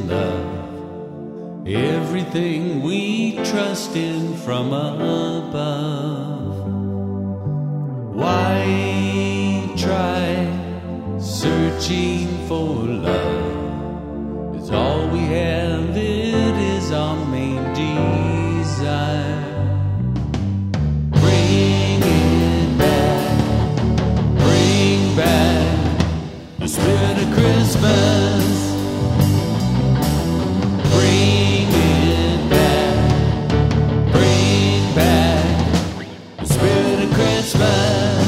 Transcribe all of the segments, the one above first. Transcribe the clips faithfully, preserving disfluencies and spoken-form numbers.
love. Everything we trust in from above. Why try searching for love? It's all we have, it is our main desire. Bring it back, bring back the spirit of Christmas. Bring it back, bring back the spirit of Christmas.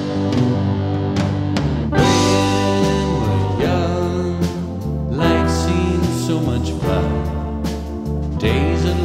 When we're young, life seems so much fun. Days are